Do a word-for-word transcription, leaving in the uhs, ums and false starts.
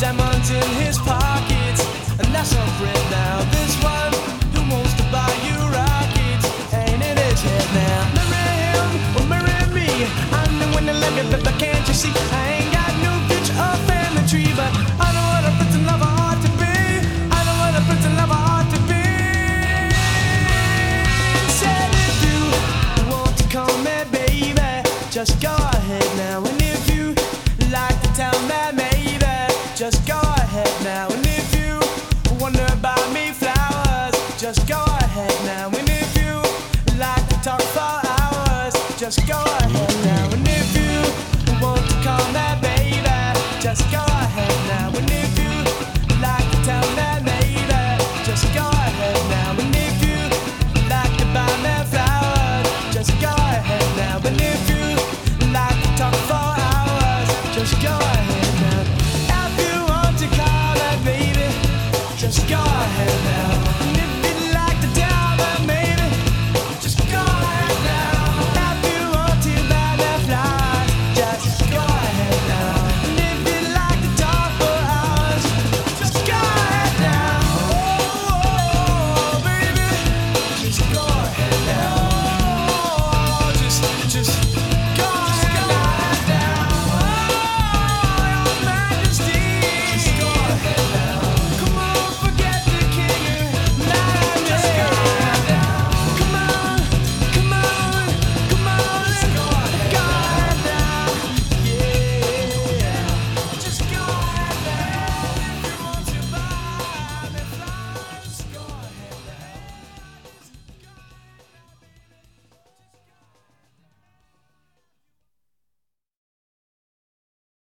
diamonds in his pockets, and that's a friend now. This one who wants to buy you rockets ain't in his head now. Marry him or marry me, I'm the one that love you, but can't you see? I ain't got no future or family tree, but I know what a prince and lover ought to be. I know what a prince and lover ought to be. Said if you want to call me baby, just go ahead now. And if you like to tell me maybe, just go ahead now. And if you wonder about me flowers, just go ahead now. And if you like to talk for hours, just go ahead now. And